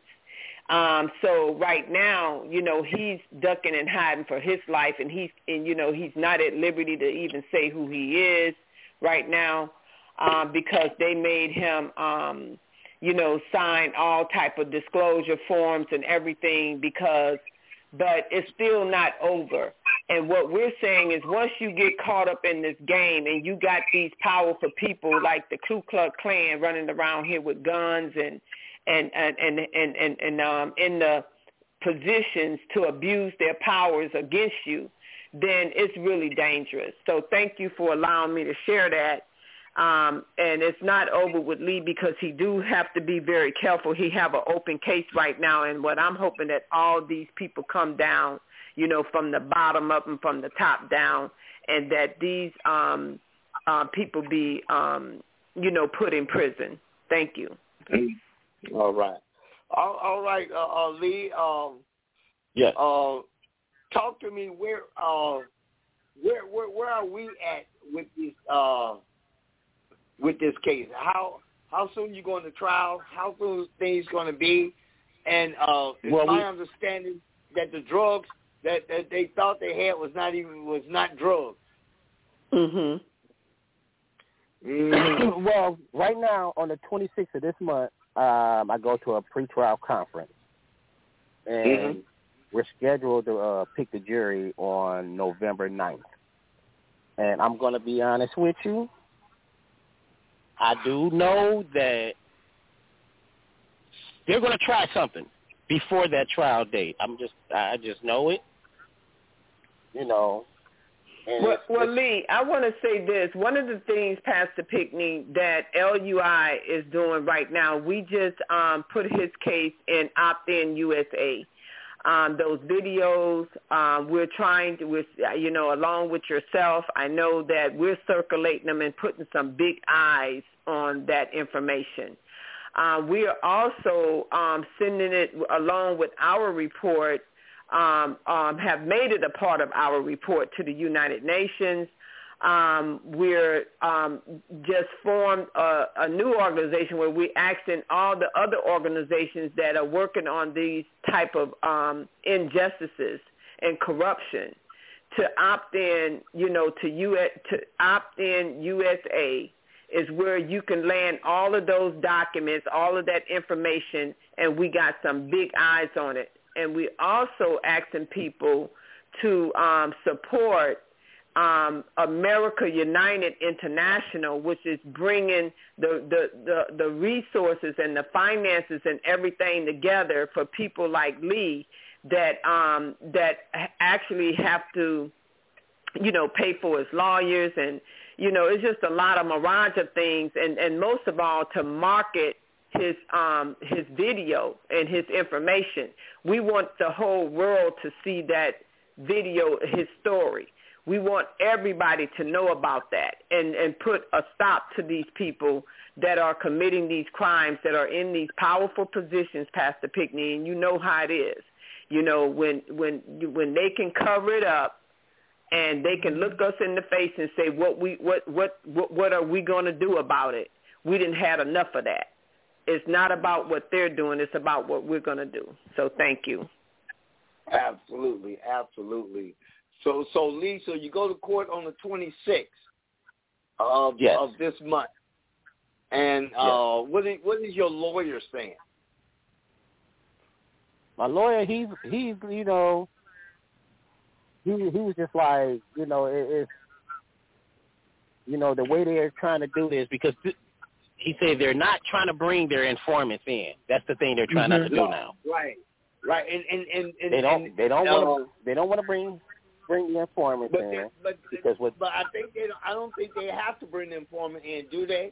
Um, so right now, you know, he's ducking and hiding for his life, and he's, and, you know, he's not at liberty to even say who he is right now. Um, because they made him, um, you know, sign all type of disclosure forms and everything because, but it's still not over. And what we're saying is once you get caught up in this game and you got these powerful people like the Ku Klux Klan running around here with guns and, and, and, and, and, and, and um, in the positions to abuse their powers against you, then it's really dangerous. So thank you for allowing me to share that. Um, and it's not over with Lee because he do have to be very careful. He have an open case right now, and what I'm hoping that all these people come down, you know, from the bottom up and from the top down, and that these um, uh, people be, um, you know, put in prison. Thank you. All right. All, all right, uh, uh, Lee. Um, yeah. Uh, talk to me. Where, uh, where, where, where are we at with this? Uh, with this case? How how soon you going to trial? How soon things going to be? And uh, it's well, my we, understanding that the drugs that, that they thought they had was not even was not drugs. Mhm. Mm-hmm. Well, right now on the twenty-sixth of this month, um, I go to a pretrial conference, and mm-hmm. we're scheduled to uh, pick the jury on November ninth. And I'm going to be honest with you. I do know that they're going to try something before that trial date. I'm just, I just know it. You know. Well, it's, well it's, Lee, I want to say this. One of the things, Pastor Pickney, that L U I is doing right now, we just um, put his case in Opt-in U S A. Um, those videos, um, we're trying to, with, you know, along with yourself, I know that we're circulating them and putting some big eyes on that information. Uh, we are also um, sending it along with our report, um, um, have made it a part of our report to the United Nations. Um, we're um, just formed a, a new organization where we're asking all the other organizations that are working on these type of um, injustices and corruption to opt in, you know, to, U S, to opt in U S A is where you can land all of those documents, all of that information, and we got some big eyes on it. And we also asking people to um, support Um, America United International, which is bringing the, the, the, the resources and the finances and everything together for people like Lee that um, that actually have to, you know, pay for his lawyers. And, you know, it's just a lot of mirage of things. And, and most of all, to market his um, his video and his information. We want the whole world to see that video, his story. We want everybody to know about that and, and put a stop to these people that are committing these crimes, that are in these powerful positions, Pastor Pickney, and you know how it is. You know, when when when they can cover it up and they can look us in the face and say, what we what what what, what are we going to do about it? We didn't have enough of that. It's not about what they're doing. It's about what we're going to do. So thank you. Absolutely, absolutely. So, so Lee, so you go to court on the twenty-sixth of yes. of this month, and uh, yes. what is what is your lawyer saying? My lawyer, he's he's you know, he he was just like, you know, it, it's you know the way they're trying to do this, because th- he said they're not trying to bring their informants in. That's the thing they're trying mm-hmm. not to do now. Right, right, and and and, and they don't and, they don't uh, want to they don't want to bring. Bring the informant but in, but because what, but I think they don't, I don't think they have to bring the informant in, do they?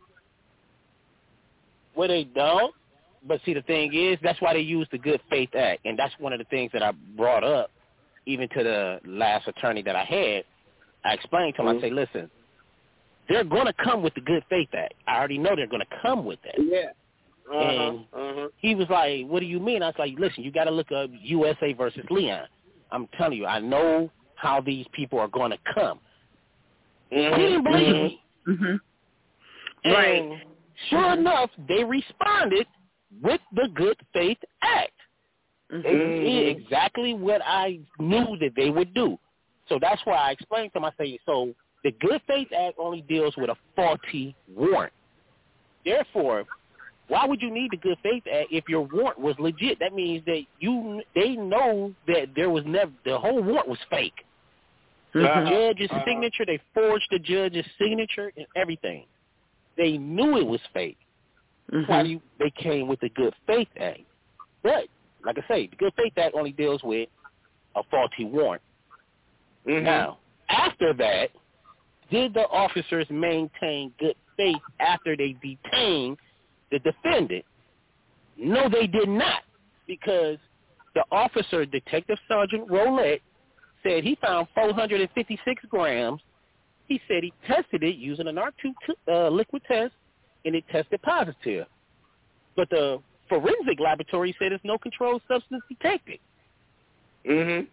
Well, they don't. But see, the thing is, that's why they use the Good Faith Act, and that's one of the things that I brought up, even to the last attorney that I had. I explained to him, mm-hmm. I say, listen, they're going to come with the Good Faith Act. I already know they're going to come with that. Yeah. Uh-huh. And uh-huh. he was like, what do you mean? I was like, listen, you got to look up U S A versus Leon. I'm telling you, I know how these people are going to come. Mm-hmm. He didn't believe mm-hmm. me. Mm-hmm. And right. sure mm-hmm. enough, they responded with the Good Faith Act. Mm-hmm. They did exactly what I knew that they would do. So that's why I explained to them, I say, so the Good Faith Act only deals with a faulty warrant. Therefore, why would you need the Good Faith Act if your warrant was legit? That means that you they know that there was never the whole warrant was fake. The uh-huh. judge's uh-huh. signature, they forged the judge's signature and everything. They knew it was fake. That's mm-hmm. why you, they came with the Good Faith Act. But, like I say, the Good Faith Act only deals with a faulty warrant. Mm-hmm. Now, after that, did the officers maintain good faith after they detained the defendant? No, they did not, because the officer, Detective Sergeant Roulette, said he found four hundred fifty-six grams. He said he tested it using an R two uh, liquid test, and it tested positive. But the forensic laboratory said there's no controlled substance detected. Mhm.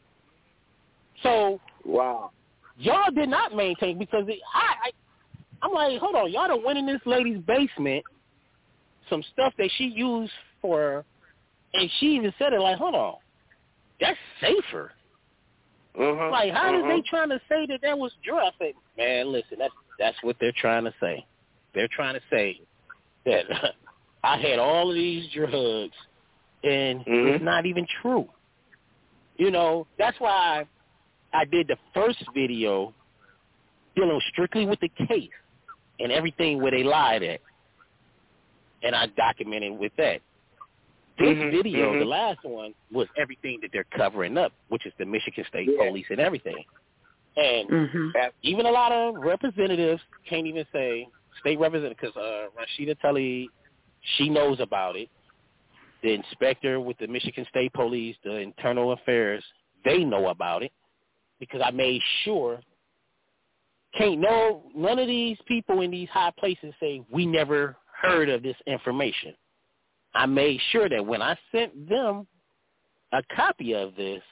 So, wow, y'all did not maintain, because it, I, I, I'm like, hold on, y'all done went in this lady's basement, some stuff that she used for, and she even said it like, hold on, that's safer. Uh-huh. Like, how uh-huh. are they trying to say that that was drug? I say, man, listen, that's that's what they're trying to say. They're trying to say that I had all of these drugs, and mm-hmm. it's not even true. You know, that's why I did the first video dealing strictly with the case and everything where they lied at, and I documented with that. This mm-hmm. video, mm-hmm. the last one, was everything that they're covering up, which is the Michigan State yeah. Police and everything. And mm-hmm. even a lot of representatives can't even say, state representative, because uh, Rashida Tlaib, she knows about it. The inspector with the Michigan State Police, the Internal Affairs, they know about it, because I made sure. Can't no none of these people in these high places say we never heard of this information. I made sure that when I sent them a copy of this,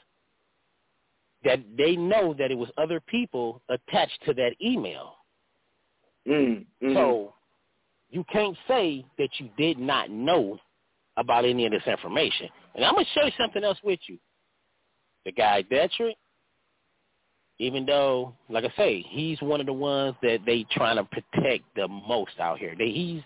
that they know that it was other people attached to that email. Mm-hmm. So you can't say that you did not know about any of this information. And I'm going to show you something else with you. The guy Detrick, even though, like I say, he's one of the ones that they trying to protect the most out here. They, he's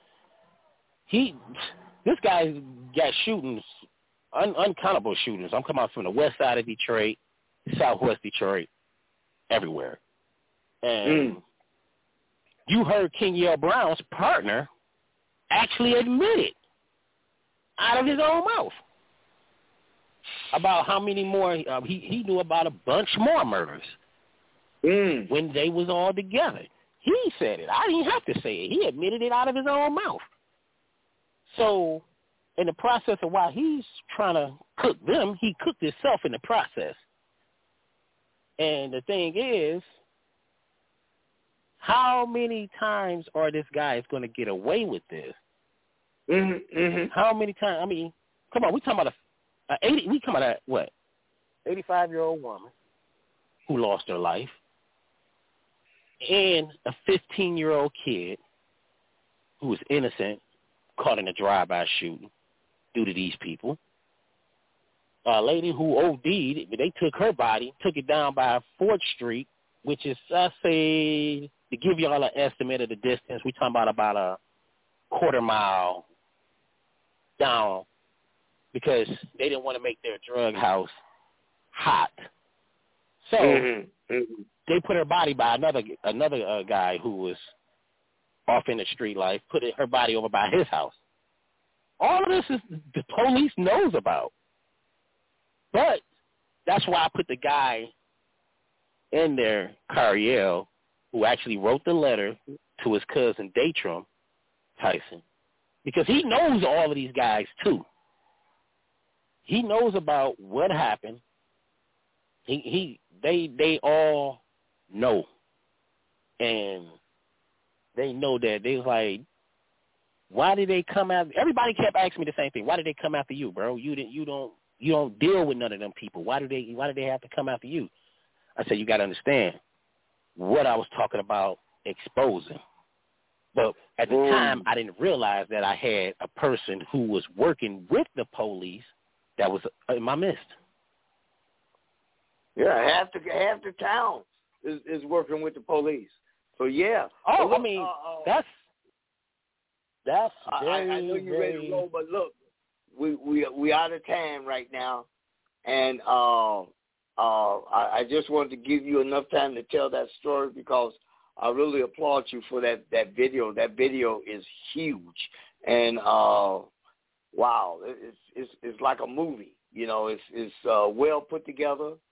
he. This guy got shootings, un, uncountable shootings. I'm coming out from the west side of Detroit, southwest Detroit, everywhere. And mm. you heard Kenyatte Brown's partner actually admit it out of his own mouth about how many more, uh, he, he knew about a bunch more murders mm. when they was all together. He said it. I didn't have to say it. He admitted it out of his own mouth. So in the process of why he's trying to cook them, he cooked himself in the process. And the thing is, how many times are this guy is going to get away with this? Mm-hmm, mm-hmm. How many times? I mean, come on, we talking about a, a eighty. We talking about a what? eighty-five-year-old woman who lost her life, and a fifteen-year-old kid who was innocent, caught in a drive-by shooting due to these people. A lady who O D'd, they took her body, took it down by Fourth Street, which is, I say, to give you all an estimate of the distance, we're talking about about a quarter mile down, because they didn't want to make their drug house hot. So mm-hmm. Mm-hmm. they put her body by another another uh, guy who was off in the street life, put her body over by his house. All of this is the police knows about. But that's why I put the guy in there, Cariel, who actually wrote the letter to his cousin Datrum Tyson, because he knows all of these guys too. He knows about what happened. He he they they all know, and they know that they was like, why did they come after? Everybody kept asking me the same thing. Why did they come after you, bro? You didn't. You don't. You don't deal with none of them people. Why do they? Why did they have to come after you? I said, you got to understand what I was talking about exposing. But at the mm. time, I didn't realize that I had a person who was working with the police that was in my midst. Yeah, half the half the town is, is working with the police. So yeah. Oh, look, I mean, uh, uh, that's that's very, I, I know you're very... ready to roll, but look, we we we out of time right now, and uh, uh, I, I just wanted to give you enough time to tell that story, because I really applaud you for that, that video. That video is huge, and uh, wow, it's it's it's like a movie. You know, it's it's uh, well put together.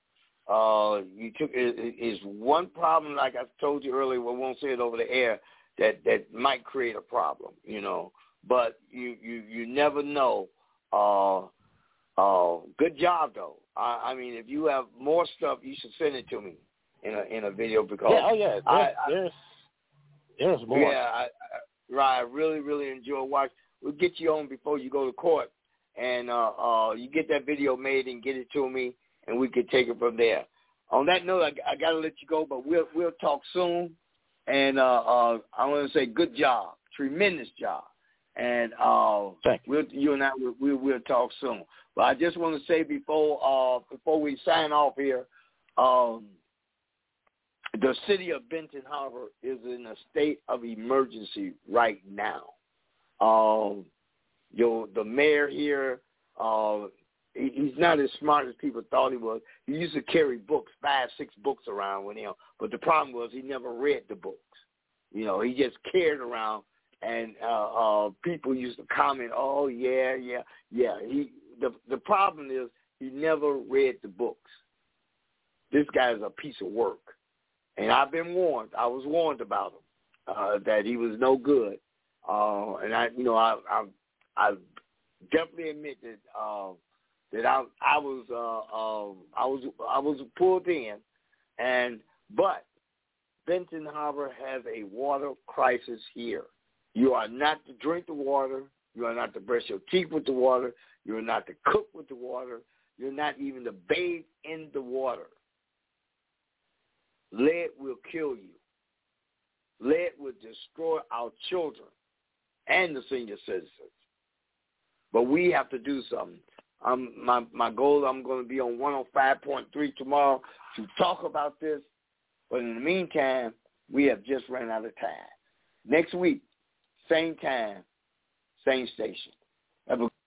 Uh, you took it is one problem, like I told you earlier. We won't say it over the air. That that might create a problem, you know. But you you you never know. Uh, uh, good job though. I, I mean, if you have more stuff, you should send it to me in a in a video because yeah, oh yeah, I, there's, I, there's there's more. Yeah, I, I, right. I really really enjoy watching. We'll get you on before you go to court, and uh, uh, you get that video made and get it to me, and we can take it from there. On that note, I, I got to let you go, but we'll we'll talk soon. And uh, uh, I want to say good job, tremendous job, and uh, we'll, you and I we'll, we'll, we'll talk soon. But I just want to say before uh, before we sign off here, um, the city of Benton Harbor is in a state of emergency right now. Um, your the mayor here, uh, he, he's not as smart as people thought he was. He used to carry books, five, six books around with him, but the problem was he never read the books. You know, he just carried around, and uh, uh, people used to comment, "Oh yeah, yeah, yeah." He the the problem is he never read the books. This guy is a piece of work, and I've been warned. I was warned about him uh, that he was no good, uh, and I, you know, I I, I definitely admit that. Uh, That I I was uh, uh, I was I was pulled in, and but Benton Harbor has a water crisis here. You are not to drink the water. You are not to brush your teeth with the water. You are not to cook with the water. You're not even to bathe in the water. Lead will kill you. Lead will destroy our children and the senior citizens. But we have to do something. Um, my my goal, I'm going to be on one oh five point three tomorrow to talk about this. But in the meantime, we have just run out of time. Next week, same time, same station. Have a